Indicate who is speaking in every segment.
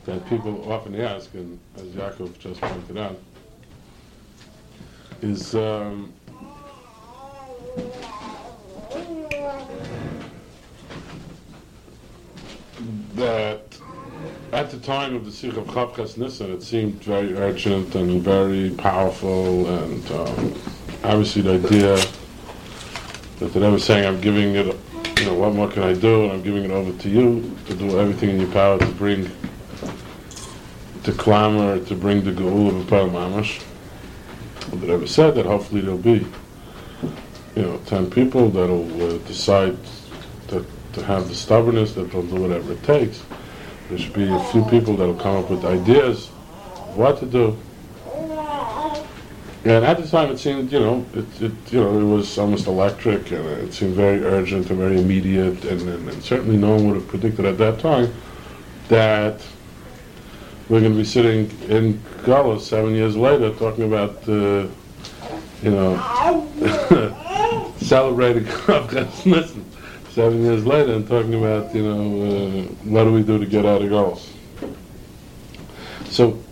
Speaker 1: that people often ask, and as Yaakov just pointed out, is that at the time of the Sikh of Chavches Nisan, it seemed very urgent and very powerful, and obviously the idea that the Rebbe was saying, I'm giving it, what more can I do? And I'm giving it over to you to do everything in your power to clamor, to bring the Geula of Apel Mamash. The Rebbe said that hopefully there'll be, 10 people that'll decide to have the stubbornness, that they'll do whatever it takes. There should be a few people that'll come up with ideas of what to do. And at the time it seemed, it was almost electric, and it seemed very urgent and very immediate, and certainly no one would have predicted at that time that we're going to be sitting in Galus 7 years later talking about, celebrating Chavches 7 years later and talking about, what do we do to get out of Galus? So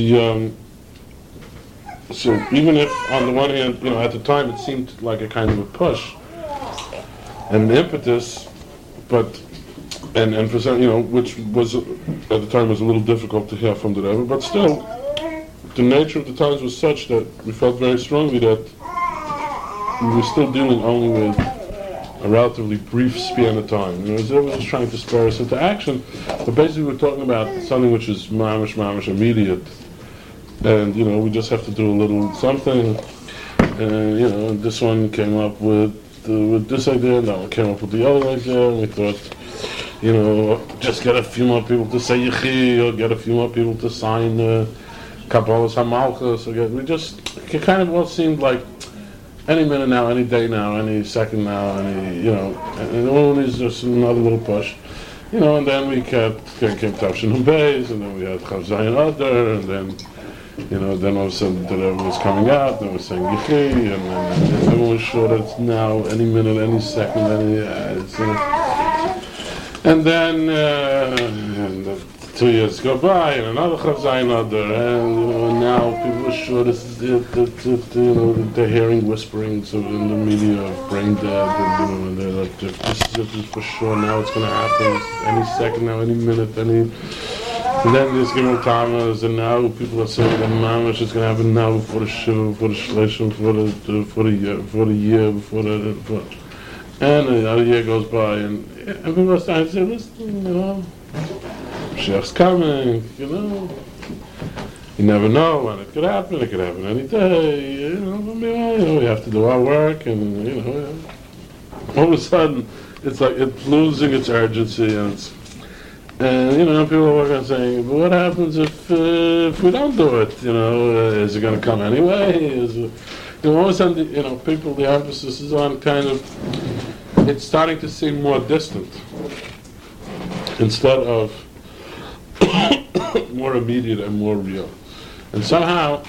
Speaker 1: so even if on the one hand, at the time it seemed like a kind of a push and an impetus, and for some, which was at the time was a little difficult to hear from the Rebbe, but still, the nature of the times was such that we felt very strongly that we were still dealing only with a relatively brief span of time. The Rebbe was trying to spur us into action, but basically we're talking about something which is mamish immediate. And, we just have to do a little something. And, this one came up with this idea, and that one came up with the other idea, and we thought, just get a few more people to say Yechi, or get a few more people to sign Kabbalas HaMalchus, it kind of all seemed like any minute now, any day now, any second now, and all these just another little push. And then we came Tavshin Beis, and then we had Chav Zayin Adar, and then then all of a sudden the Rebbe was coming out, and we were saying Yechi, and then everyone was sure that it's now, any minute, any second, and then 2 years go by, and another Chav Zayin Adar, and now people are sure this is it, they're hearing whisperings in the media of brain dead, and they're like, this is for sure, now it's going to happen, any second now, any minute, and then there's Gimel Tammuz, and now people are saying that Mamash is going to happen now before the Shiva, before the Shleishim, before the year, and another year goes by, and people are starting to say, listen, Mashiach's coming, you never know when it could happen any day, we have to do our work, and, all of a sudden, it's like it's losing its urgency, and people are working on saying, but what happens if we don't do it? Is it going to come anyway? All of a sudden, people, the emphasis is on kind of, it's starting to seem more distant instead of more immediate and more real. And somehow,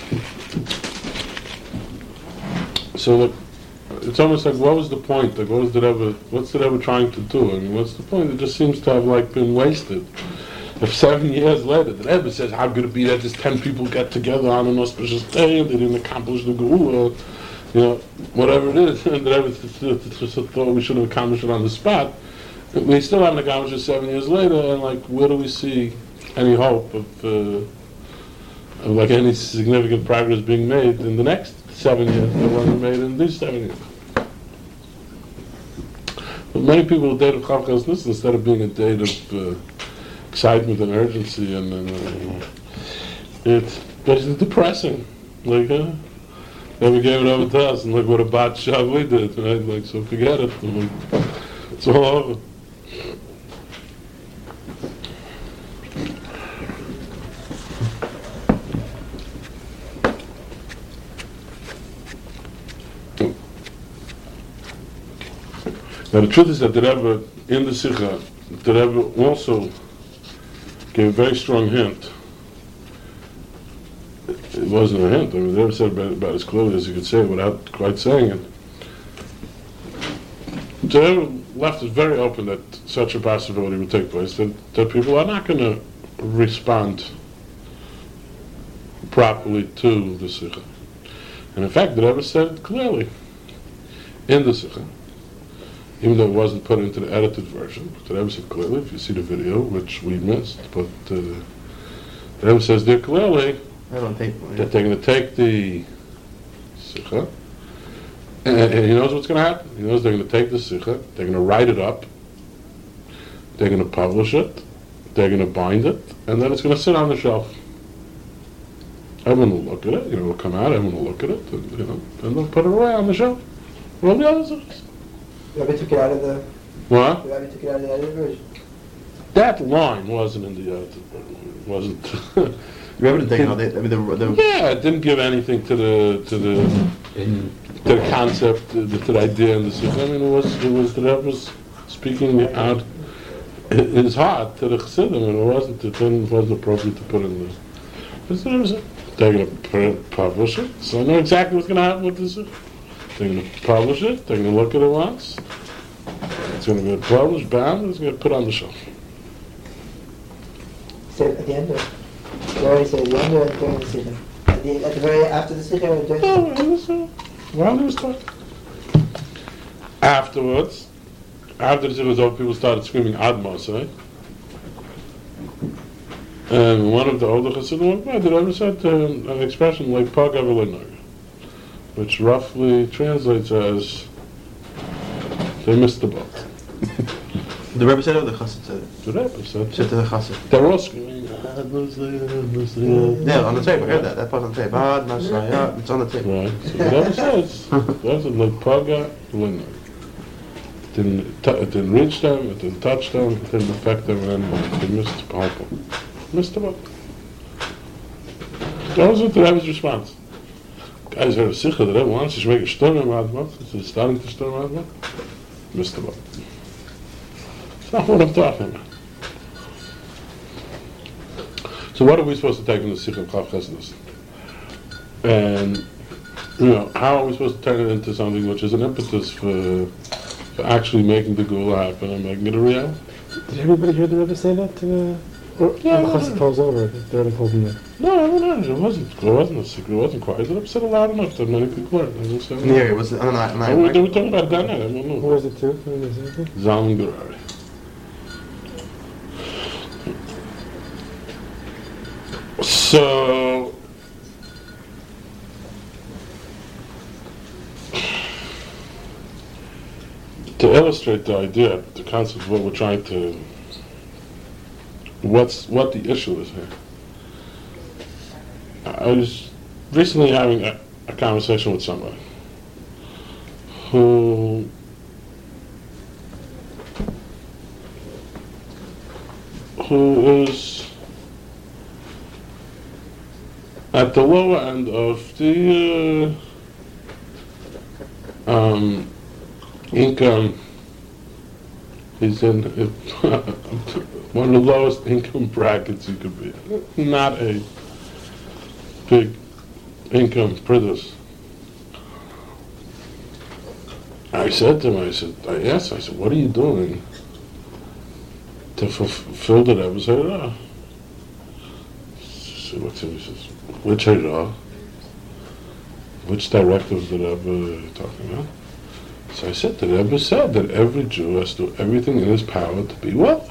Speaker 1: it's almost like, what was the point? Like, what's the Rebbe trying to do? I mean, what's the point? It just seems to have been wasted. If 7 years later, the Rebbe says, how could it be that just 10 people get together on an auspicious day and they didn't accomplish the Geula, whatever it is, and the Rebbe just thought we should have accomplished it on the spot. We still haven't accomplished it 7 years later, and where do we see any hope of any significant progress being made in the next 7 years that wasn't made in these 7 years? But many people, the date of Chavches Nisan, instead of being a date of excitement and urgency, and it's basically depressing. Then we gave it over to us, and look what a bad job we did, right? So forget it. It's all over. Now the truth is that the Rebbe, in the Sikha, the Rebbe also gave a very strong hint. It wasn't a hint. I mean, the Rebbe said about as clearly as you could say it without quite saying it. The Rebbe left it very open that such a possibility would take place, that people are not going to respond properly to the Sikha. And in fact, the Rebbe said it clearly in the Sikha, even though it wasn't put into the edited version. The Rebbe said clearly, if you see the video, which we missed, but the Rebbe says there clearly that they're going to take the Sikha, and he knows what's going to happen. He knows they're going to take the Sikha, they're going to write it up, they're going to publish it, they're going to bind it, and then it's going to sit on the shelf. Everyone will look at it, it'll come out, everyone will look at it, and, and they'll put it away on the shelf. All the other Sikhs.
Speaker 2: The Rebbe took it out of the...
Speaker 1: What?
Speaker 2: The Rebbe took it out of the edited version.
Speaker 1: That line wasn't in the edited version. It wasn't.
Speaker 3: The Rebbe didn't take it out.
Speaker 1: Yeah, it didn't give anything to the concept, to the idea in the Sikh. I mean, it was the Rebbe was speaking out his heart to the Chassidim, and it wasn't appropriate to put in the. They're going to publish it, so I know exactly what's going to happen with this. They're going to publish it, they're going to look at it once, it's going to be published, bound, and it's going to put on the shelf.
Speaker 2: So at the end of you already said at the end or during the Sikha? At the very after the Sikha or during the Sikha?
Speaker 1: No, it was while he was talking. Afterwards, after the Sikha was over, people started screaming Ad Mosai. And one of the older Chassidim went by, the Rebbe said an expression like Paga V'Lenaga, which roughly translates as they missed the boat.
Speaker 3: The Rebbe said it or the Chassid said it?
Speaker 1: The Rebbe said
Speaker 3: To the Chassid.
Speaker 1: they were all screaming Ad Mosai.
Speaker 3: Yeah, on the tape, I heard that. That part on the tape. It's on the tape.
Speaker 1: Right. So the Rebbe says that's like Paga V'Lenaga. It didn't reach them, it didn't touch them, it didn't affect them in any way. They missed the whole point. Missed the boat. That was the Rebbe's response. Guys heard a Sikha, the Rebbe wants to make a storm out of it. It's starting to storm out of it. Missed the boat. It's not what I'm talking about. So what are we supposed to take in the Sikha of Chav Chesed? And, how are we supposed to turn it into something which is an impetus for actually making the Gula happen and making it a reality?
Speaker 4: Did everybody hear the Rebbe say that to the...
Speaker 1: Yeah,
Speaker 4: the Chassid calls over, the Rebbe told him that.
Speaker 1: No, it wasn't a secret. It wasn't quiet. The Rebbe said it loud enough that many people heard.
Speaker 3: In the area, was it?
Speaker 1: They were talking about it that night. I don't know.
Speaker 4: Who was it to? Who was it?
Speaker 1: Zalman Gerari. So, to illustrate the idea, the concept of what we're trying to, what the issue is here. I was recently having a conversation with somebody who is at the lower end of the income. He's in one of the lowest income brackets you could be. Not a big income producer. I said to him, I said, what are you doing to fulfill the Rebbe? He said, She looks at me and says, which Hira? Which directive is the Rebbe talking about? So I said, the Rebbe said that every Jew has to do everything in his power to be wealthy.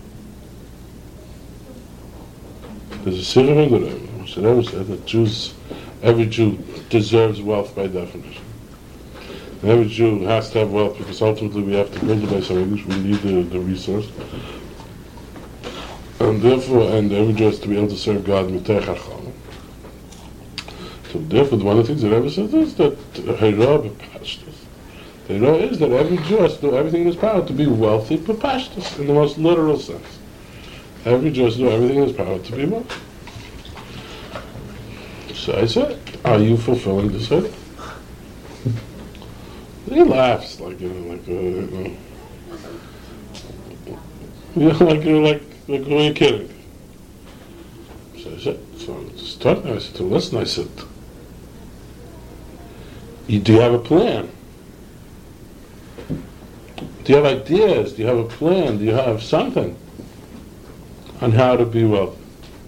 Speaker 1: There's a Sikha in the Rebbe. The Rebbe said that every Jew deserves wealth by definition. And every Jew has to have wealth because ultimately we have to build it by some English. We need the resource. And therefore, every Jew has to be able to serve God mitech hachal. So therefore, one of the things that Rebbe says is that Hira b'pashtus. The Hira is that every Jew has to do everything in his power to be wealthy b'pashtus, in the most literal sense. Every Jew has to do everything in his power to be wealthy. So I said, are you fulfilling this Hira? He laughs like like who are you kidding? So I said, just talking. I said, listen. I said, do you have a plan? Do you have ideas? Do you have a plan? Do you have something on how to be wealthy?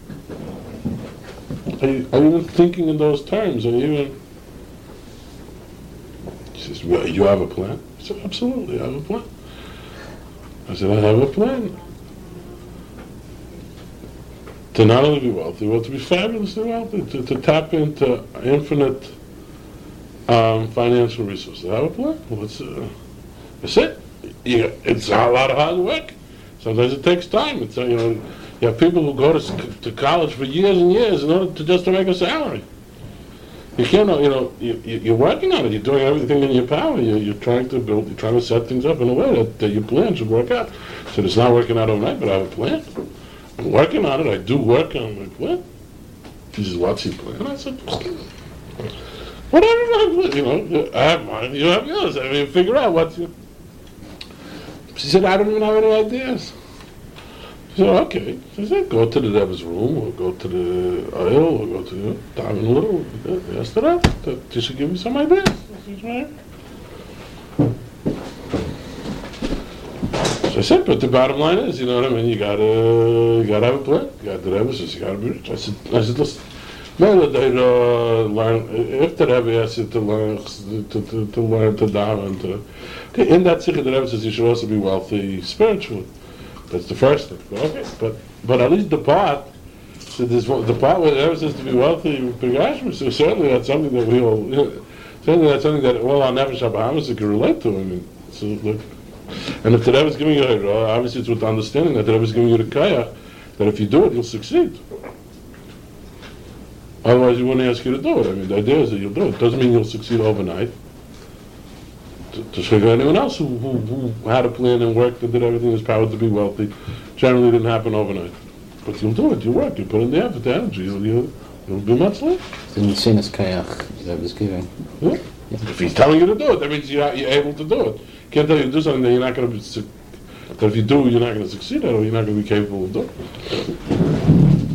Speaker 1: Are you even thinking in those terms? Are you even... She says, well, you have a plan? I said, absolutely, I have a plan. I said, I have a plan. To not only be wealthy, but to be fabulously wealthy, to tap into infinite financial resources. I have a plan. Well, that's it. It's a lot of hard work. Sometimes it takes time. It's you have people who go to college for years and years in order to make a salary. You can't, you're working on it. You're doing everything in your power. You're trying to build. You're trying to set things up in a way that your plan should work out. So it's not working out overnight, but I have a plan. I'm working on it. I do work on my plan. She says, "What's your plan?" I said, "Whatever. I have mine. You have yours. I mean, figure out what's your." She said, "I don't even have any ideas." She said, "Okay." She said, "Go to the Rebbe's room, or go to the oil, or go to down a little." Asked her out. She should give me some ideas. I said, "Right." So I said, "But the bottom line is, you know what I mean? You gotta have a plan. You got the Rebbe says you gotta be rich." I said, "Listen, maybe they learn if the Rebbe asks you to learn to daven okay, in that sikha the Rebbe says you should also be wealthy spiritually. That's the first thing. Okay, but at least the part the part where the Rebbe says to be wealthy begashmi, so certainly that's something that we all certainly that's something that all our nefesh habahamis can relate to. I mean, so look, and if the Rebbe is giving you obviously it's with the understanding that the Rebbe is giving you the kayach that if you do it you'll succeed. Otherwise, he wouldn't ask you to do it. I mean, the idea is that you'll do it. It doesn't mean you'll succeed overnight. To show anyone else who had a plan and worked and did everything in his power to be wealthy, generally didn't happen overnight. But you'll do it. You work. You put in the effort, the energy. You'll be much later.
Speaker 5: The Nisinus Kayach that was giving.
Speaker 1: Yeah. If he's telling you to do it, that means you're able to do it. He can't tell you to do something that you're not going to be. That if you do, you're not going to succeed at, or you're not going to be capable of doing it.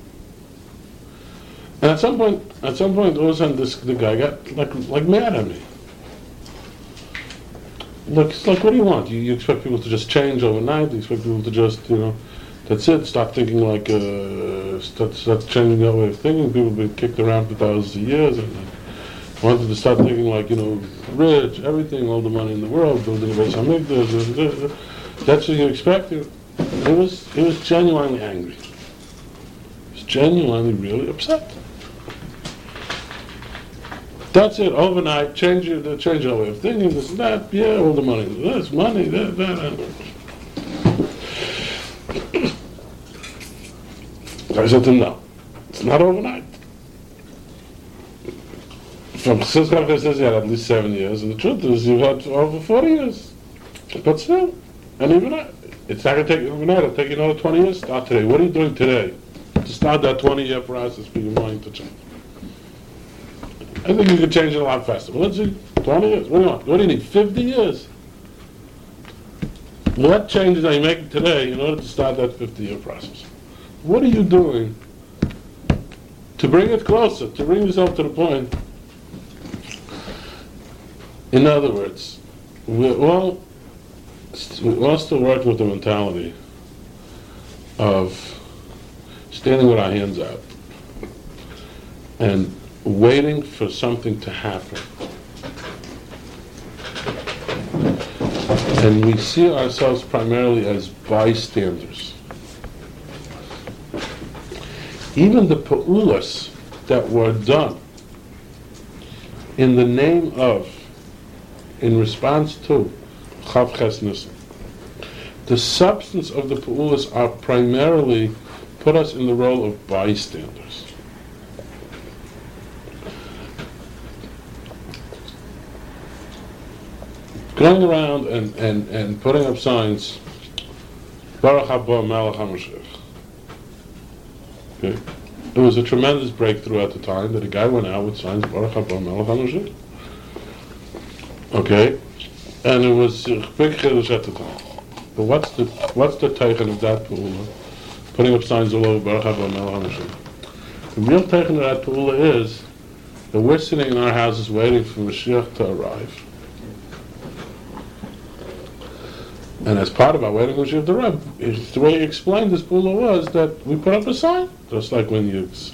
Speaker 1: And at some point, all of a sudden, the guy got like mad at me. Look, it's like, what do you want? You expect people to just change overnight? You expect people to just, that's it. Start thinking like, start changing their way of thinking. People have been kicked around for thousands of years, and wanted to start thinking like, rich, everything, all the money in the world, building a Beis Hamikdash. That's what you expect. He was genuinely angry. He was genuinely really upset. That's it, overnight, change your way of thinking, this and that, yeah, all the money, this, money, that. I said to him, no, it's not overnight. From Chassidus says you had at least 7 years, and the truth is you've had over 40 years. But still, and even it's not going to take you overnight, it'll take you another 20 years. Start today. What are you doing today to start that 20-year process for your mind to change? I think you can change it a lot faster. Well, let's see, 20 years. What do you want? What do you need? 50 years? What changes are you making today in order to start that 50-year process? What are you doing to bring it closer, to bring yourself to the point? In other words, we're all still working with the mentality of standing with our hands out and waiting for something to happen. And we see ourselves primarily as bystanders. Even the pa'ulas that were done in the name of, in response to Chav Ches Nisan, the substance of the pa'ulas are primarily put us in the role of bystanders. Going around and putting up signs, Baruch haba Melech HaMashiach. Okay? It was a tremendous breakthrough at the time that a guy went out with signs, Baruch haba Melech HaMashiach. Okay? And it was a big chiddush at the time. But what's the teichen of that pa'ula? Putting up signs all over Baruch haba Melech HaMashiach. The real teichen of that pa'ula is that we're sitting in our houses waiting for Mashiach to arrive. And as part of our wedding with the Rebbe, the way he explained this pula was that we put up a sign, just like when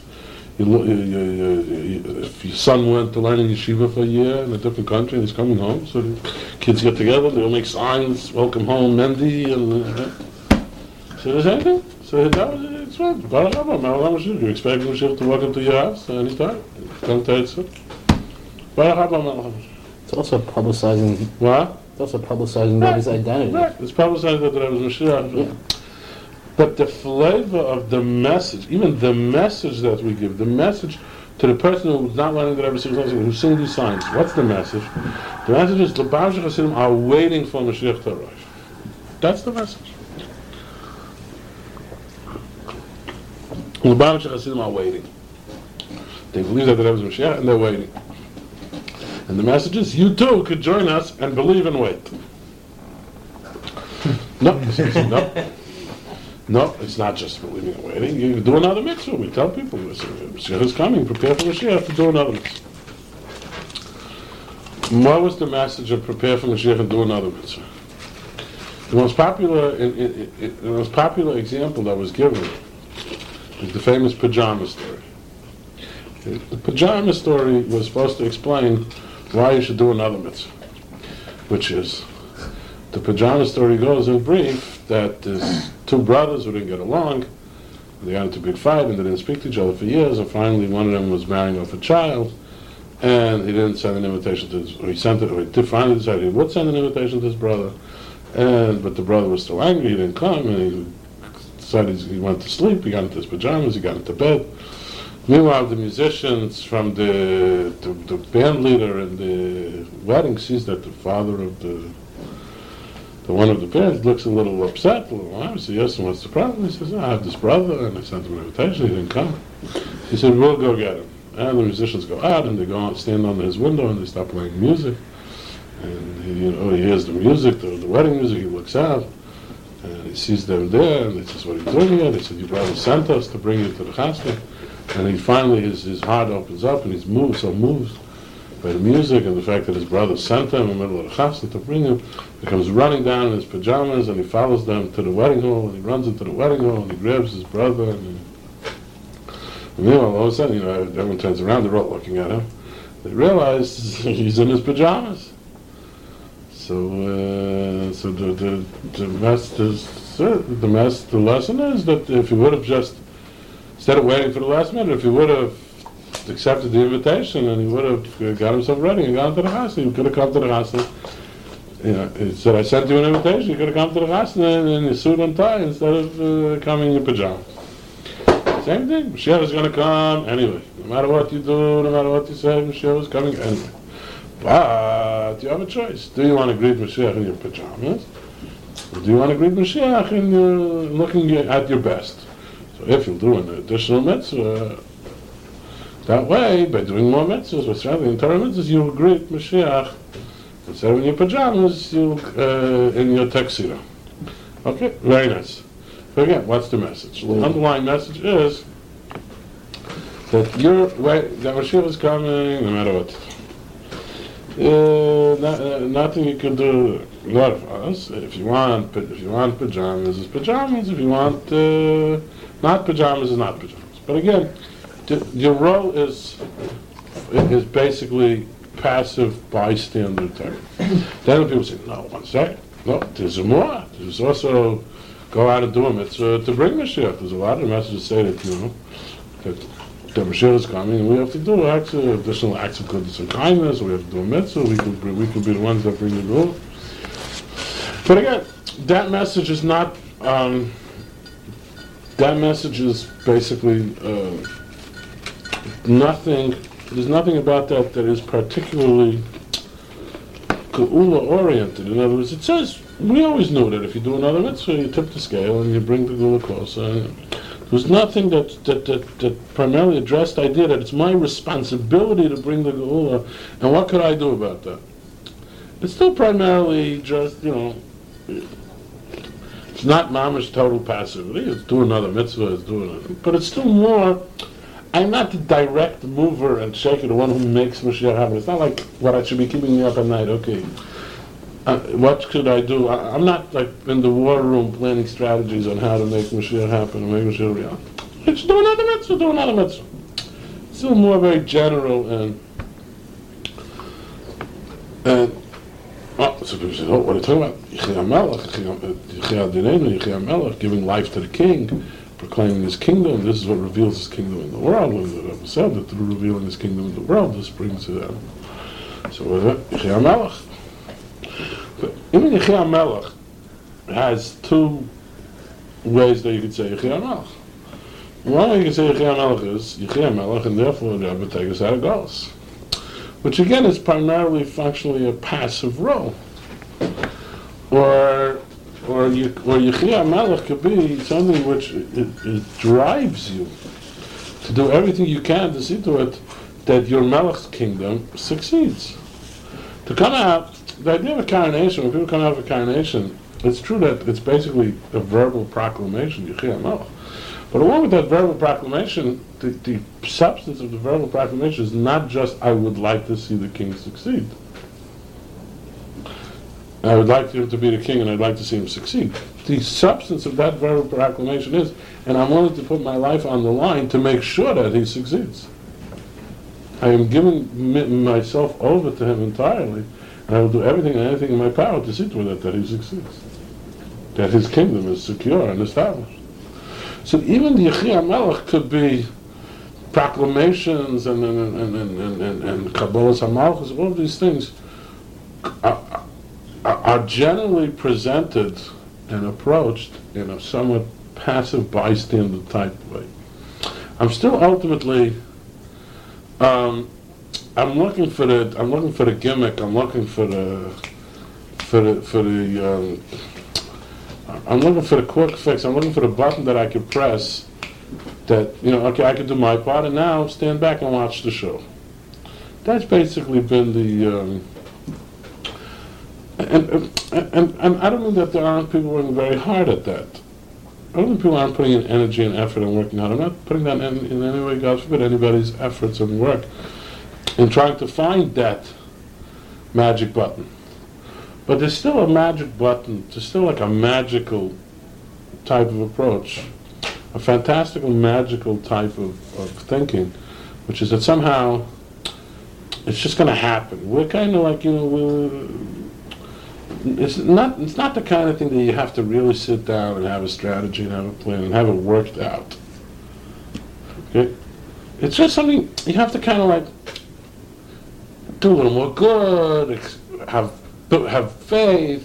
Speaker 1: if your son went to learn in yeshiva for a year in a different country and he's coming home, so the kids get together, they'll make signs, welcome home, Mendy, and so the same thing. So that was it's right. Baruch Haba, Ma'olam Mashiach. You expect Mashiach to walk into your house anytime? Come to it. Baruch Haba, Ma'olam Mashiach.
Speaker 5: It's also publicizing.
Speaker 1: What?
Speaker 5: It's also publicizing Rebbe's identity.
Speaker 1: Right. It's publicized that there was Mashiach.
Speaker 5: Yeah.
Speaker 1: But the flavor of the message, even the message that we give, the message to the person who's not learning the Rebbe, who's seeing these signs, what's the message? The message is the Lubavitcher Hasidim are waiting for Mashiach to arrive. That's the message. Lubavitcher Hasidim are waiting. They believe that the Rebbe is Mashiach and they're waiting. And the message is, you too could join us and believe and wait. No, no, it's not just believing and waiting. You do another mitzvah. We tell people, Mashiach is coming, prepare for Mashiach to do another mitzvah. What was the message of prepare for Mashiach and do another mitzvah? The most popular example that was given is the famous pajama story. The pajama story was supposed to explain why you should do another mitzvah, which is, the pajama story goes in brief that there's two brothers who didn't get along, they got into a big fight and they didn't speak to each other for years, and finally one of them was marrying off a child, and he didn't send an invitation to his, or he finally decided he would send an invitation to his brother, but the brother was still angry, he didn't come, and he decided he went to sleep, he got into his pajamas, he got into bed. Meanwhile, the musicians from the band leader in the wedding sees that the father of the one of the parents looks a little upset, a little angry. So yes, what's the problem? He says, I have this brother, and I sent him an invitation, he didn't come. He said, we'll go get him. And the musicians go out, and they go out, stand under his window, and they start playing music. And he hears the music, the wedding music, he looks out, and he sees them there, and he says, what are you doing here? They said, your brother sent us to bring you to the chasna. And he finally, his heart opens up, and he's moved by the music and the fact that his brother sent him in the middle of the chasna to bring him. He comes running down in his pajamas, and he follows them to the wedding hall, and he runs into the wedding hall, and he grabs his brother, and meanwhile, all of a sudden, everyone turns around, they're all looking at him. They realize he's in his pajamas. So the lesson is that if he would have just, instead of waiting for the last minute, if he would have accepted the invitation and he would have got himself ready and gone to the house, he could have come to the house. He said, I sent you an invitation, you could have come to the house in your suit and tie instead of coming in your pajamas. Same thing, Mashiach is going to come anyway. No matter what you do, no matter what you say, Mashiach is coming anyway. But you have a choice. Do you want to greet Mashiach in your pajamas? Or do you want to greet Mashiach in looking at your best? So if you'll do an additional mitzvah, that way, by doing more mitzvahs, by traveling in Torah mitzvahs, you'll greet Mashiach instead of in your pajamas, you'll in your tuxedo. Okay, very nice. So again, what's the message? The underlying message is that that Mashiach is coming no matter what. Nothing you can do. Not for us. If you want pajamas, it's pajamas. If you want not pajamas, it's not pajamas. But again, your role is basically passive bystander type. Then people say, no, one second. No, there's more. There's also go out and do them. It's to bring Mashiach. There's a lot of messages say that that Mashiach is coming, and we have to do additional acts of goodness and kindness. We have to do a mitzvah. We could be the ones that bring the goal. But again, that message is not. That message is basically nothing. There's nothing about that is particularly geula oriented. In other words, it says we always knew that if you do another mitzvah, you tip the scale and you bring the geula closer. There's nothing that primarily addressed the idea that it's my responsibility to bring the geula, and what could I do about that? It's still primarily just, it's not mamish total passivity. It's do another mitzvah, but it's still more. I'm not the direct mover and shaker, the one who makes Mashiach happen. It's not like what I should be keeping me up at night. Okay, what could I do? I'm not like in the war room planning strategies on how to make Mashiach happen and make Mashiach real. Let's do another mitzvah, Still more very general so people say, what are you talking about? Yechia Melech, giving life to the king, proclaiming his kingdom. This is what reveals his kingdom in the world. And the Rebbe said that through revealing his kingdom in the world, this brings to them. So what is it? Yechia Melech. But even Yechia Melech has two ways that you could say Yechia Melech. One way you can say Yechia Melech is Yechia Melech, and therefore the Rebbe takes us out of Gauls. Which again is primarily functionally a passive role. Or Yechia Melech could be something which it drives you to do everything you can to see to it that your Melech's kingdom succeeds. To come out, the idea of a coronation, when people come out of a coronation, it's true that it's basically a verbal proclamation, Yechia Melech. But along with that verbal proclamation, the substance of the verbal proclamation is not just, I would like to see the king succeed. I would like him to be the king and I'd like to see him succeed. The substance of that verbal proclamation is, and I'm willing to put my life on the line to make sure that he succeeds. I am giving myself over to him entirely, and I will do everything and anything in my power to see to it that he succeeds. That his kingdom is secure and established. So even the Yechia Melech could be proclamations and Kabbalas HaMalchus, all of these things are generally presented and approached in a somewhat passive bystander type way. I'm still ultimately I'm looking for the gimmick. I'm looking for the I'm looking for the quick fix. I'm looking for the button that I could press that, okay, I could do my part and now stand back and watch the show. That's basically been the and I don't mean that there aren't people working very hard at that. I don't think people aren't putting in energy and effort and working hard. I'm not putting that in any way, God forbid, anybody's efforts and work in trying to find that magic button. But there's still a magic button. There's still like a magical type of approach, a fantastical, magical type of thinking, which is that somehow it's just going to happen. We're kind of like, it's not the kind of thing that you have to really sit down and have a strategy and have a plan and have it worked out. Okay? It's just something you have to kind of like do a little more good, have faith,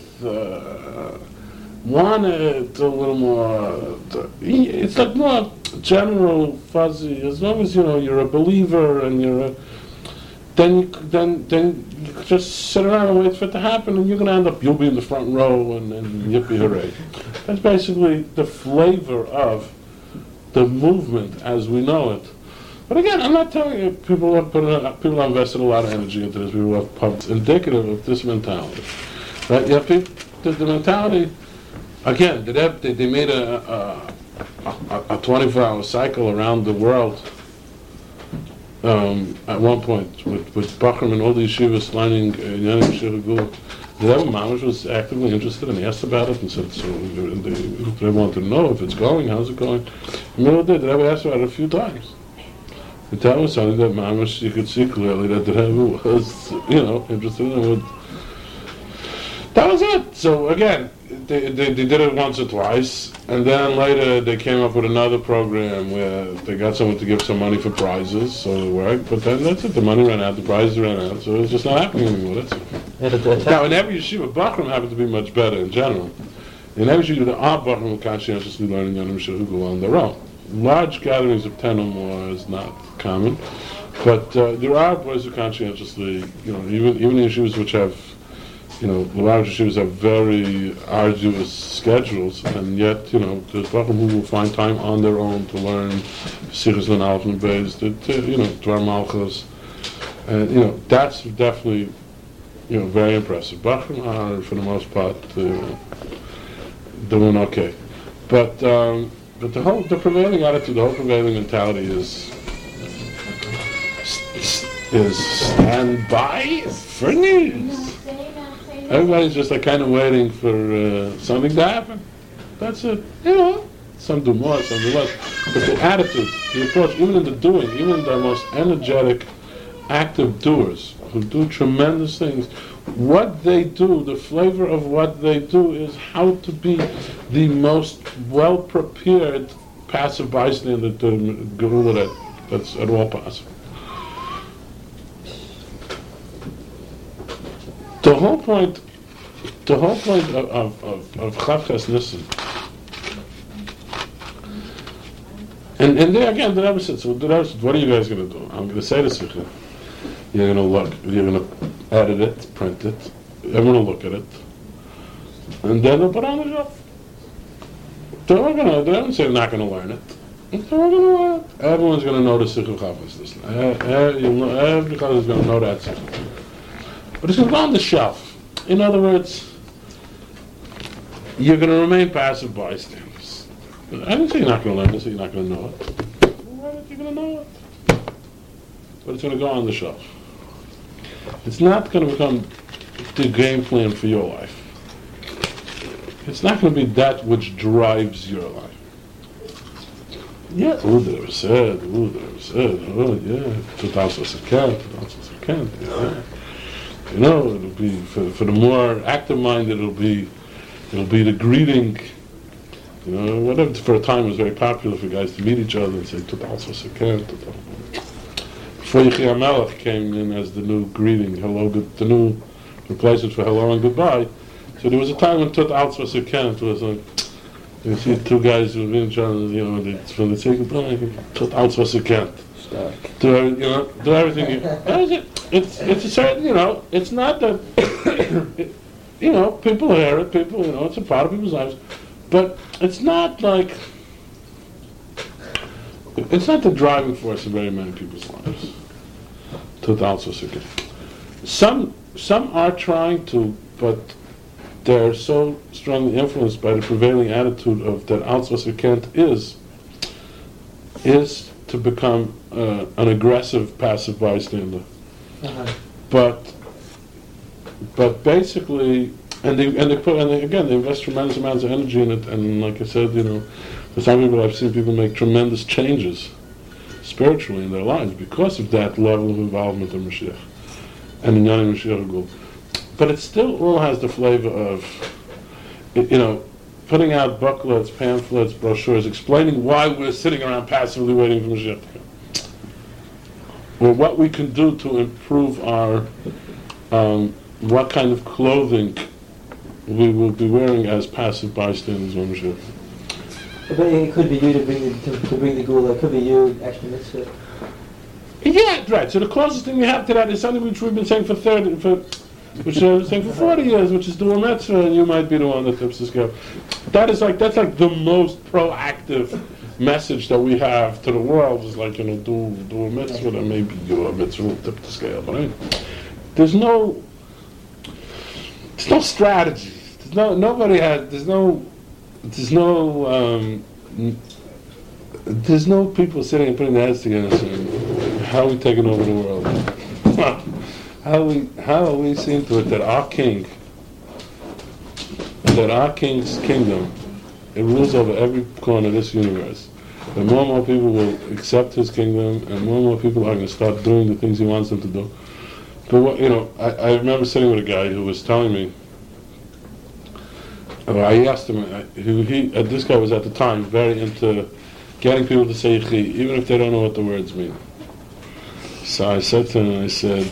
Speaker 1: want it a little more. It's like more general, fuzzy. As long as you're a believer and then you just sit around and wait for it to happen, and you're going to end up. You'll be in the front row and yippee hooray. That's basically the flavor of the movement as we know it. But again, I'm not telling you people have invested a lot of energy into this. People have pumped. Indicative of this mentality, right? Yeah, the mentality. Again, they made a 24-hour cycle around the world at one point with Bachram and all the yeshivas lining Yanim Shiragul. The Rebbe Mamash was actively interested and asked about it and said, so they wanted to know if it's going, how's it going. And the Rebbe asked about it a few times. But that was something that Mamash, you could see clearly that the Rebbe was, interested in. That was it. So again, they did it once or twice, and then later they came up with another program where they got someone to give some money for prizes, so it worked. But then that's it. The money ran out, the prizes ran out, so it's just not happening anymore. That's it. Now, in every yeshiva, Bachram happened to be much better in general. In every yeshiva, there are Bachram who conscientiously learning Yanim Shehugel on their own. Large gatherings of 10 or more is not common, but there are boys who conscientiously, even in yeshivas which have, the large yeshivas have very arduous schedules, and yet, there's Bachram who will find time on their own to learn Sichos and Aleph and Beis, Dvar Malchus, and that's definitely, very impressive. Bachram are, for the most part, doing okay, but the prevailing attitude, the whole prevailing mentality is stand by for news. Everybody's just like kind of waiting for something to happen. That's it. You know, some do more, some do less. But the attitude, the approach, even in the doing, even the most energetic, active doers who do tremendous things, what they do, the flavor of what they do is how to be the most well-prepared passive bystander to Geula that's at all possible. The whole point of Chavkas Nissen, and there again, the Rebbe said, what are you guys going to do? I'm going to say this to you. You're going to look, you're going to edit it, print it, everyone will look at it, and then they'll put on the shelf. They don't say they're not going to learn it. They're going to learn it. Everyone's going to know the Sikh of Chavkas Nissen. Everybody's going to know that Sikh. But it's going to go on the shelf. In other words, you're going to remain passive bystanders. I didn't say you're not going to learn this, you're not going to know it. You're going to know it. But it's going to go on the shelf. It's not going to become the game plan for your life. It's not going to be that which drives your life. Yeah, oh, they said, oh, yeah, 2000 yeah. You know, it'll be for the more active mind. It'll be the greeting. You know, whatever. For a time, it was very popular for guys to meet each other and say "Tutal Sakan." Before Yechiel Melech came in as the new greeting, hello, the new replacement for hello and goodbye. So there was a time when Tutal Sakan. It was like you see two guys who meet each other. You know, when they say goodbye, Tutal Sakan. Do everything. That was it. It's a certain, you know, it's not that, you know, people hear it, people, you know, it's a part of people's lives, but it's not like, it's not the driving force of very many people's lives. Some are trying to, but they're so strongly influenced by the prevailing attitude of that Altsvasvikent is to become an aggressive passive bystander. But basically, and they invest tremendous amounts of energy in it. And like I said, you know, for some people, I've seen people make tremendous changes spiritually in their lives because of that level of involvement in Mashiach and in Yanim Mashiach Gul. But it still all has the flavor of, you know, putting out booklets, pamphlets, brochures, explaining why we're sitting around passively waiting for Mashiach to come. Or what we can do to improve our, what kind of clothing we will be wearing as passive bystanders when Mashiach.
Speaker 2: But it could be you to bring the Gula. It could be you actually mitzvah.
Speaker 1: Yeah, right. So the closest thing we have to that is something which we've been saying for 40 years, which is the mitzvah, and you might be the one that tips the scale. That's like the most proactive message that we have to the world is like, you know, do a mitzvah, and maybe your mitzvah will tip the scale. But I mean, there's no strategy. There's no people sitting and putting their heads together saying, how are we taking over the world? How are we seeing to it that our king's kingdom, it rules over every corner of this universe. And more and more people will accept his kingdom, and more people are going to start doing the things he wants them to do. But what, you know, I remember sitting with a guy who was telling me, I asked him, this guy was at the time very into getting people to say chi, even if they don't know what the words mean. So I said to him,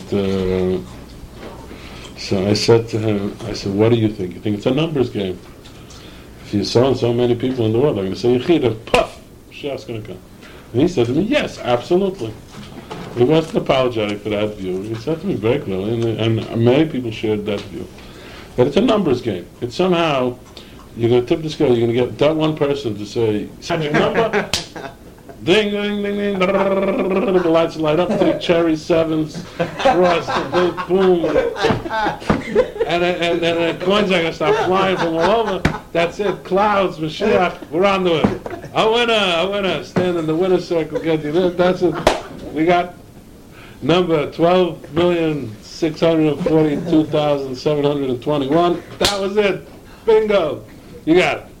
Speaker 1: what do you think? You think it's a numbers game? If you saw so many people in the world, I'm going to say Yechid, and puff, Mashiach's going to come. And he said to me, yes, absolutely. He wasn't apologetic for that view. He said to me very clearly, and many people shared that view, that it's a numbers game. It's somehow, you're going to tip the scale, you're going to get that one person to say, magic number, ding, ding, ding, ding, the lights light up, 3 cherries, 7s, cross, boom, and then coins are going to start flying from all over. That's it, clouds, Mashiach, we're on to it. A winner, stand in the winner's circle, get you there, that's it. We got number 12,600,000. 642,721. That was it. Bingo. You got it.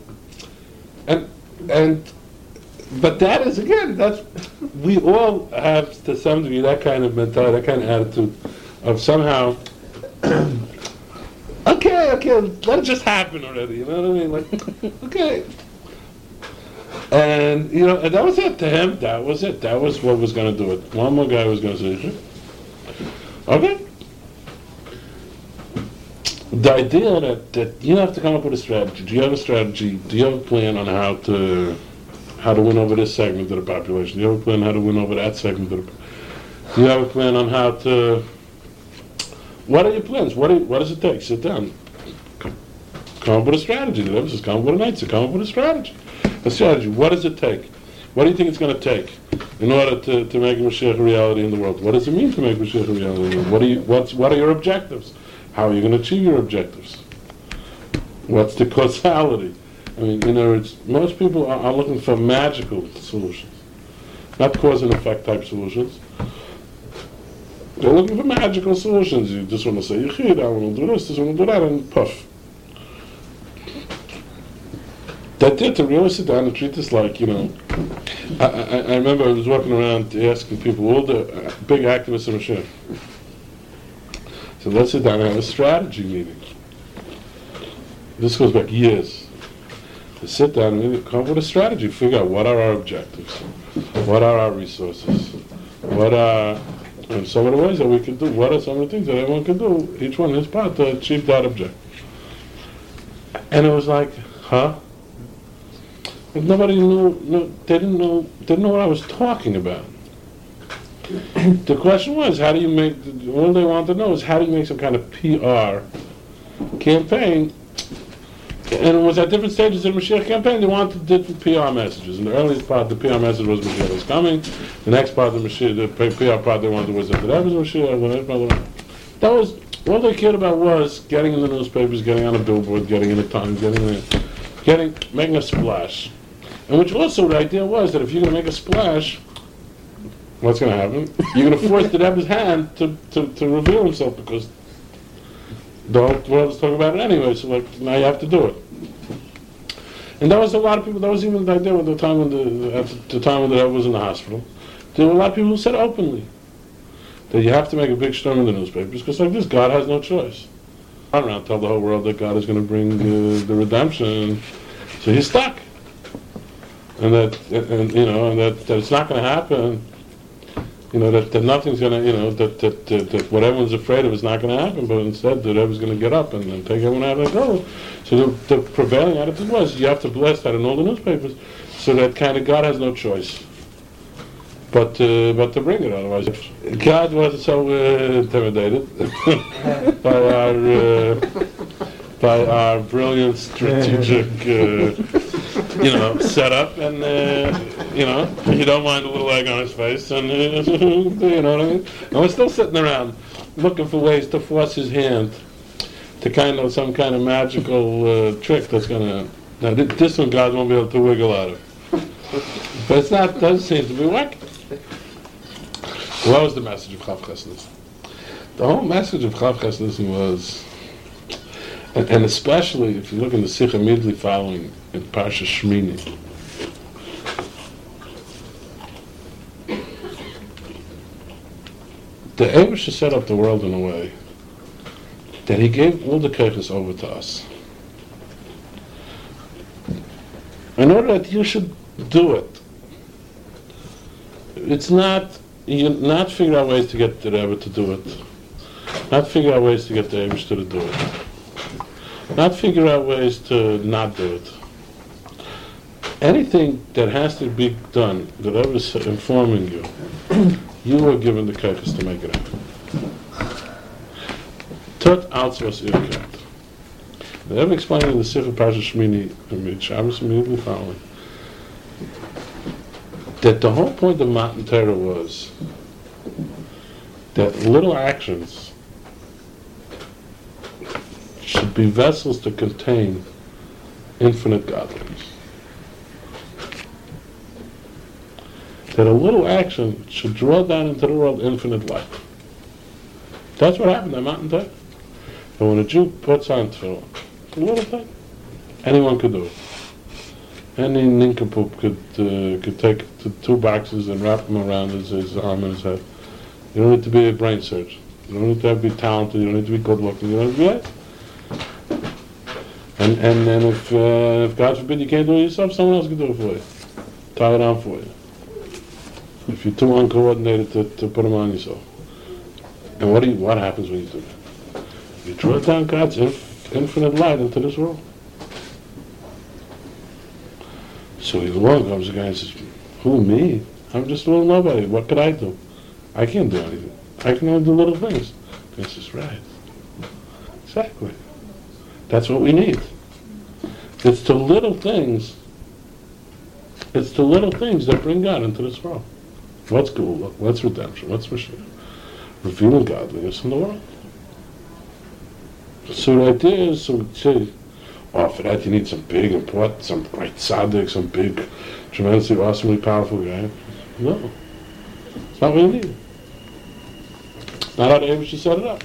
Speaker 1: And but that is, again, that's, we all have to some degree that kind of mentality, that kind of attitude of somehow, okay, let it just happen already, you know what I mean? Like, okay. And, you know, and that was it to him. That was it. That was what was going to do it. One more guy was going to say, okay. The idea that you have to come up with a strategy. Do you have a strategy? Do you have a plan on how to win over this segment of the population? Do you have a plan on how to win over that segment of the Do you have a plan on how to... What are your plans? What does it take? Sit down. Come up with a strategy. The Rebbe says, come up with an answer. Come up with a strategy. A strategy. What does it take? What do you think it's going to take in order to make Mashiach a reality in the world? What does it mean to make Mashiach a reality in the world? What are your objectives? How are you going to achieve your objectives? What's the causality? I mean, in other words, most people are looking for magical solutions, not cause and effect type solutions. They're looking for magical solutions. You just want to say, Yechid, I want to do this want to do that, and puff. That did to really sit down and treat this like, you know, I remember I was walking around asking people, all the big activists in Mashiach. So let's sit down and have a strategy meeting. This goes back years. To sit down and really come up with a strategy, figure out what are our objectives, what are our resources, what are some of the ways that we can do, what are some of the things that everyone can do, each one his part to achieve that objective. And it was like, huh? And nobody knew, they didn't know what I was talking about. The question was, how do you make, all they wanted to know is how do you make some kind of PR campaign. And it was at different stages of the Mashiach campaign, they wanted different PR messages. In the earliest part, the PR message was Mashiach is coming. The next part, the PR part they wanted was that the Rebbe was Mashiach. The next part, that was, all they cared about was getting in the newspapers, getting on a billboard, getting in the Times, making a splash. And which also the idea was that if you're going to make a splash, what's going to happen? You're going to force the Rebbe's hand to reveal himself, because the whole world is talking about it anyway, so like, now you have to do it. And that was a lot of people, that was even the idea at the time when the Rebbe was in the hospital. There were a lot of people who said openly that you have to make a big storm in the newspapers, because like this, God has no choice. Run around, tell the whole world that God is going to bring the redemption, so he's stuck. And that it's not going to happen. You know, that nothing's going to, you know, that what everyone's afraid of is not going to happen, but instead that everyone's going to get up and take everyone out of the door. So the prevailing attitude was, you have to blast that in all the newspapers, so that kind of God has no choice but to bring it, otherwise. God wasn't so intimidated by our brilliant strategic setup, and he don't mind a little egg on his face, and you know what I mean. And we're still sitting around looking for ways to force his hand to kind of some kind of magical trick that's gonna. Now this one God won't be able to wiggle out of, but it's not. Doesn't seem to be working. What was the message of Chav Chesed? The whole message of Chav Chesed was. And especially if you look in the Sikh immediately following in Parsha Shmini, the Eibusha set up the world in a way that he gave all the keiches over to us, in order that you should do it. It's not, you not figure out ways to get the Rebbe to do it, not figure out ways to get the Eibusha to do it. Not figure out ways to not do it. Anything that has to be done, that Rebbe is informing you, you are given the keiches to make it happen. Tot als was irreket. The Rebbe explained in the Sefer Parsha Shmini, in Shabbos immediately following, that the whole point of Matan Torah was that little actions should be vessels to contain infinite godliness. That a little action should draw down into the world infinite light. That's what happened at Mountain Torah. And when a Jew puts on tefillin, a little thing, anyone could do it. Any nincompoop could take two boxes and wrap them around his arm and his head. You don't need to be a brain surgeon. You don't need to be talented. You don't need to be good looking. You don't need to be right. And if God forbid you can't do it yourself, someone else can do it for you. Tie it on for you. If you're too uncoordinated to put them on yourself. And what happens when you do that? You draw down God's infinite light into this world. So along comes the guy and says, who, me? I'm just a little nobody. What could I do? I can't do anything. I can only do little things. This is right. Exactly. That's what we need. It's the little things. It's the little things that bring God into this world. What's Geulah? What's redemption? What's Mashiach? Revealing godliness in the world. So the idea is, so we say, oh, for that you need some big, important, some great tzaddik, some big, tremendously, awesomely powerful guy. No. It's not what you need. It's not how the Abish set it up.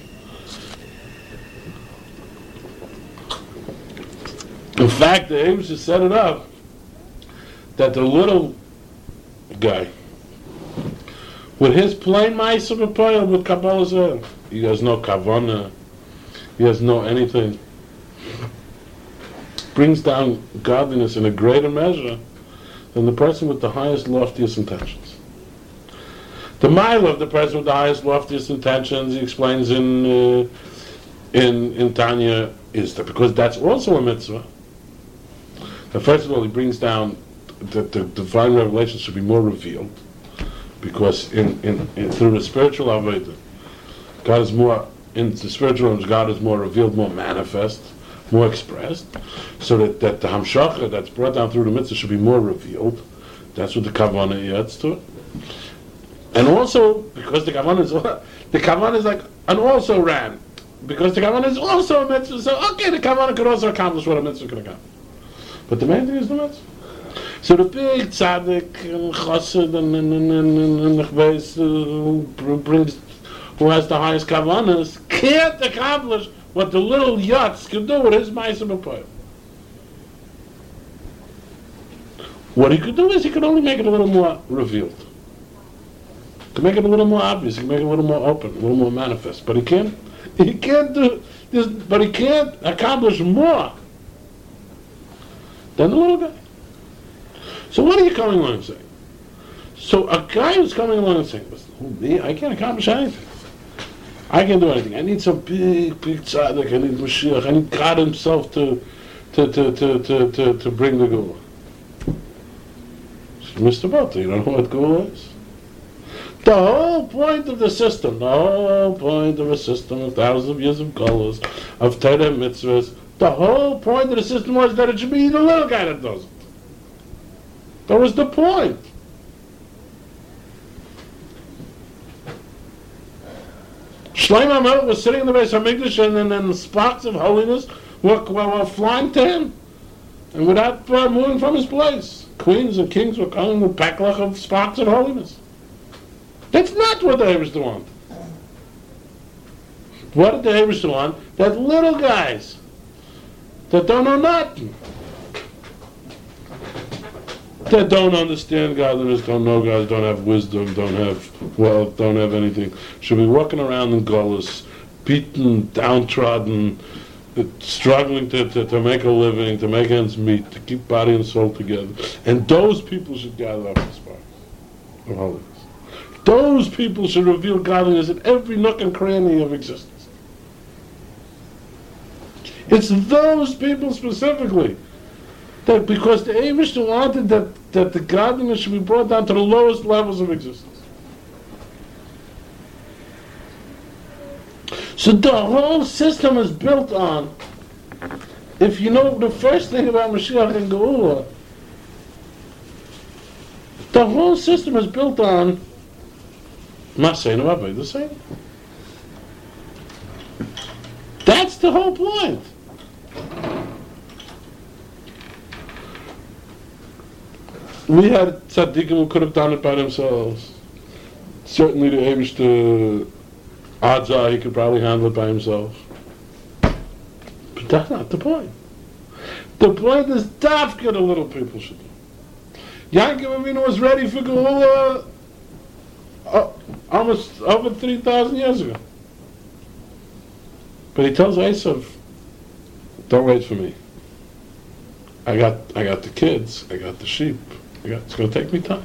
Speaker 1: In fact, the Abish set it up that the little guy, with his plain ma'aser b'poel with Kabbalah Zeh, he has no kavanah, he has no anything, brings down godliness in a greater measure than the person with the highest, loftiest intentions. The mile of the person with the highest, loftiest intentions, he explains in Tanya, is that because that's also a mitzvah. That first of all, he brings down that the divine revelation should be more revealed, because through the spiritual avodah, God is more in the spiritual realms. God is more revealed, more manifest, more expressed, so that the hamshacha that's brought down through the mitzvah should be more revealed. That's what the kavanah adds to it. And also, because the kavanah is like an also ran, because the kavanah is also a mitzvah. So okay, the kavanah could also accomplish what a mitzvah could accomplish. But the main thing is the mitzvah. So the big tzaddik and chassid and nechbeis who has the highest kavanas can't accomplish what the little yatz can do with his ma'aser b'poel. What he could do is he could only make it a little more revealed. He could make it a little more obvious. He could make it a little more open, a little more manifest. But he can't do this. But he can't accomplish more than the little guy. So what are you coming along and saying? So a guy who's coming along and saying, listen, me, I can't accomplish anything. I can't do anything. I need some big tzaddik. I need Mashiach. I need God Himself to bring the Geulah. Mr. Bota, you don't know what Geulah is? The whole point of the system, the whole point of a system of thousands of years of Geulas, of Torah mitzvahs, the whole point of the system was that it should be the little guy that does it. That was the point. Shlomo HaMelech was sitting in the Beis HaMikdash, and then sparks of holiness were flying to him, and without moving from his place, queens and kings were coming with paklach of sparks of holiness. That's not what the Eibishter wanted. What did the Eibishter want? That little guys that don't know nothing, that don't understand godliness, don't know God, don't have wisdom, don't have wealth, don't have anything, should be walking around in gullus, beaten, downtrodden, struggling to make a living, to make ends meet, to keep body and soul together. And those people should gather up the spark of holiness. Those people should reveal godliness in every nook and cranny of existence. It's those people specifically. That because the Eibishter wanted that the godliness should be brought down to the lowest levels of existence. So the whole system is built on, if you know the first thing about Mashiach and Geulah, the whole system is built on Maseinu Avodah Zarah. That's the whole point. We had tzaddikim who could have done it by themselves. Certainly the Eibishter Odds are he could probably handle it by himself. But that's not the point. The point is Dafka the little people should do. Yaakov Avinu was ready for Geula almost over 3,000 years ago. But he tells Esav, don't wait for me. I got the kids, I got the sheep, it's going to take me time.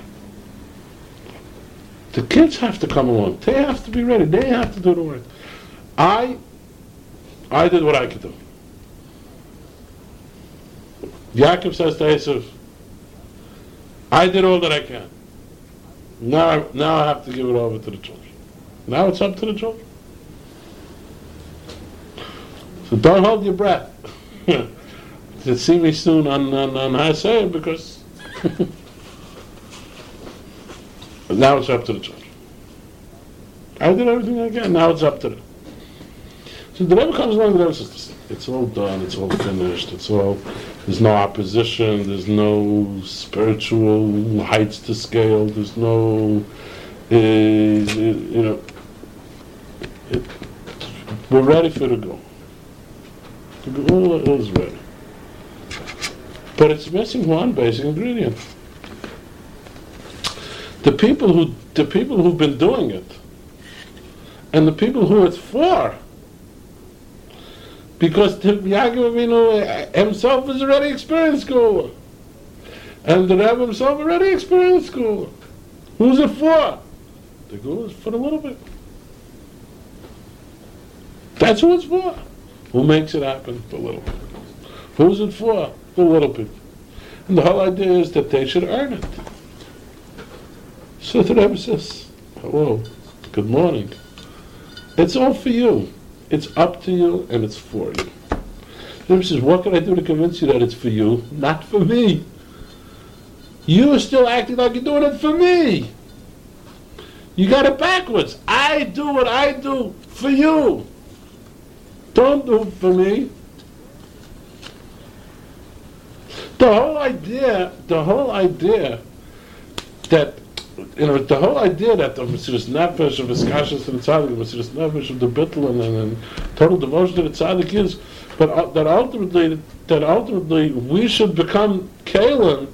Speaker 1: The kids have to come along. They have to be ready. They have to do the work. I did what I could do. Yaakov says to Esav, I did all that I can. Now I have to give it over to the children. Now it's up to the children. So don't hold your breath to see me soon on Hasei, because now it's up to the children. I did everything I can. Now it's up to them. So the Rebbe comes along, the Rebbe says, it's all done, it's all finished, there's no opposition, there's no spiritual heights to scale, there's no, we're ready for the go. The Geula is ready. But it's missing one basic ingredient. The people who've been doing it, and the people who it's for, because Yaakov Avinu himself has already experienced Geula, and the Rebbe himself already experienced Geula. Who's it for? The Geula is for the little bit. That's who it's for. Who makes it happen? The little bit. Who's it for? The little bit. And the whole idea is that they should earn it. So the Rebbe says, hello, good morning. It's all for you. It's up to you and it's for you. The Rebbe says, what can I do to convince you that it's for you? Not for me. You are still acting like you're doing it for me. You got it backwards. I do what I do for you. Don't do it for me. The whole idea that the Mesiras Nefesh of Iskashas to the Tzaddik, the Mesiras Nefesh of the Bittul and total devotion to the Tzaddik is, but that ultimately we should become Kalim,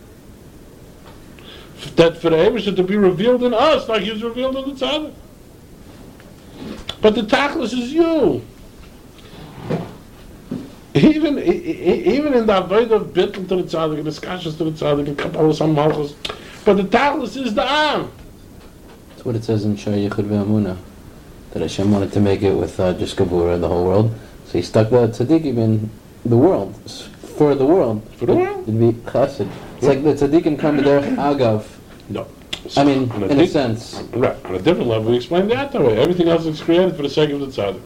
Speaker 1: that for the Eibusha to be revealed in us like He's revealed in the Tzaddik. But the Tachlis is you. Even in the Avodah of Bittul to the Tzaddik, and Iskashas to the Tzaddik, and Kabbalah Malchus, but the Tachlis is the Am.
Speaker 5: That's what it says in Shor Yichud Ve'amunah, that Hashem wanted to make it with just Gevurah, the whole world. So He stuck the tzaddikim in the world, for the world.
Speaker 1: For the world?
Speaker 5: It'd be chesed. It's like the tzaddikim come to their agav.
Speaker 1: No.
Speaker 5: I mean, in a sense.
Speaker 1: Right. On a different level, we explain that way. Everything else is created for the sake of the Tzaddik.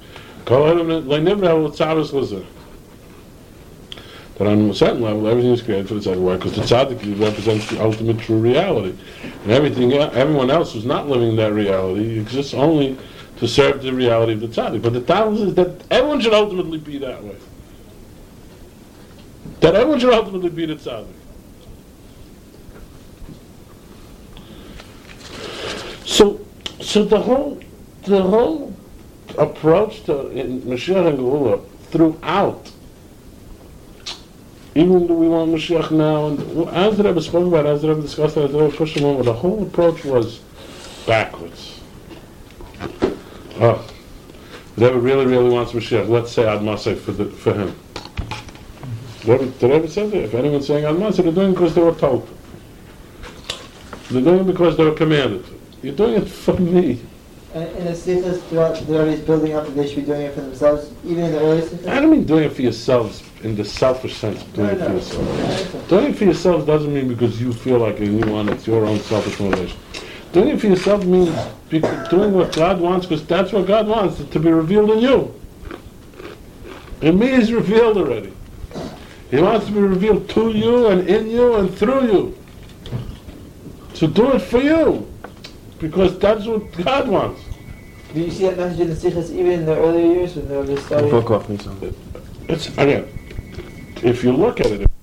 Speaker 1: That on a certain level, everything is created for the Tzaddik. Why? Because the Tzaddik represents the ultimate true reality. And everyone else who's not living that reality exists only to serve the reality of the Tzaddik. But the Talmud is that everyone should ultimately be that way. That everyone should ultimately be the Tzaddik. So the whole approach to in Mashiach and Geula throughout, even though we want Mashiach now, and as the Rebbe spoke about, as the Rebbe discussed, as the Rebbe pushed him over, the whole approach was backwards. The Rebbe really wants Mashiach. Let's say Ad Maseh for him. The Rebbe said that if anyone's saying Ad Maseh, they're doing it because they were told to. They're doing it because they were commanded to. You're doing it for me.
Speaker 2: And in the Sikhs, throughout the Rebbe building up that they should be doing it for themselves, even in the early Sikhs?
Speaker 1: I don't mean doing it for yourselves in the selfish sense of doing it for yourselves. Doing it for yourselves doesn't mean because you feel like you want it's your own selfish motivation. Doing it for yourself means doing what God wants because that's what God wants, to be revealed in you. In me is revealed already. He wants to be revealed to you and in you and through you. So do it for you. Because that's what God wants.
Speaker 2: Do you see that message in the Sikhs even in the earlier years when they were just starting?
Speaker 1: It's, again, if you look at it,